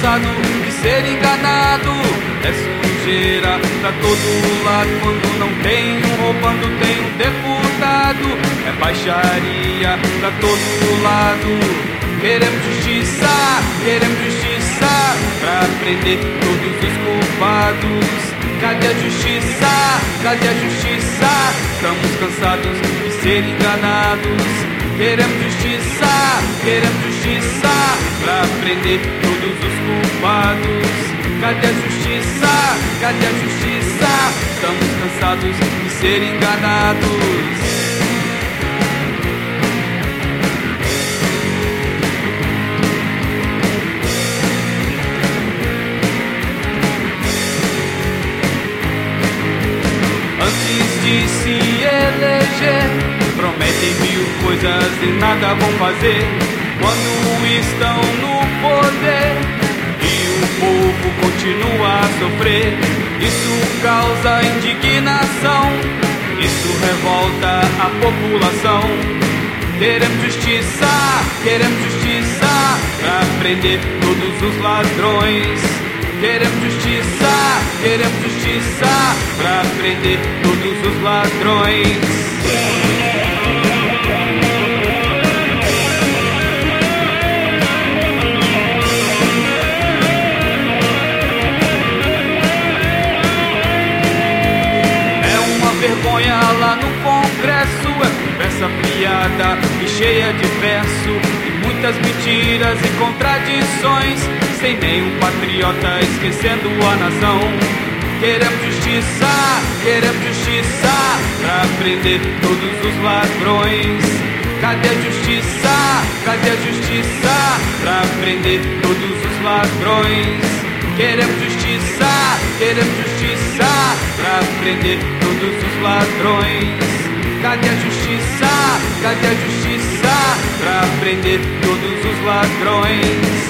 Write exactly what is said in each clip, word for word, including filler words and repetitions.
cansado de ser enganado. É sujeira pra todo lado, quando não tem um roubando tem um deputado. É baixaria pra todo lado. Queremos justiça, queremos justiça pra prender todos os culpados. Cadê a justiça? Cadê a justiça? Estamos cansados de ser enganados. Queremos justiça, queremos justiça pra prender todos os culpados. Cadê a justiça? Cadê a justiça? Estamos cansados de ser enganados. Antes de se eleger, prometem mil coisas e nada vão fazer. Quando estão no poder e o povo continua a sofrer, isso causa indignação, isso revolta a população. Queremos justiça, queremos justiça pra prender todos os ladrões. Queremos justiça, queremos justiça pra prender todos os ladrões. Vergonha lá no Congresso, é conversa piada e cheia de verso, e muitas mentiras e contradições, sem nenhum patriota esquecendo a nação. Queremos justiça, queremos justiça pra prender todos os ladrões. Cadê a justiça? Cadê a justiça pra prender todos os ladrões? Queremos justiça, queremos justiça pra prender todos os ladrões. Cadê a justiça? Cadê a justiça pra prender todos os ladrões?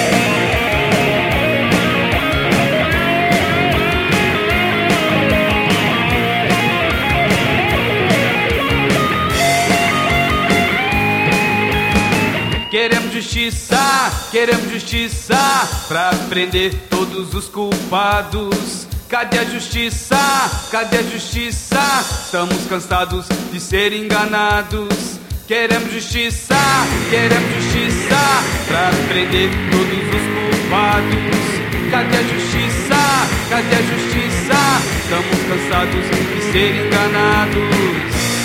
Queremos justiça, queremos justiça pra prender todos os culpados. Cadê a justiça? Cadê a justiça? Estamos cansados de ser enganados. Queremos justiça, queremos justiça pra prender todos os culpados. Cadê a justiça? Cadê a justiça? Estamos cansados de ser enganados.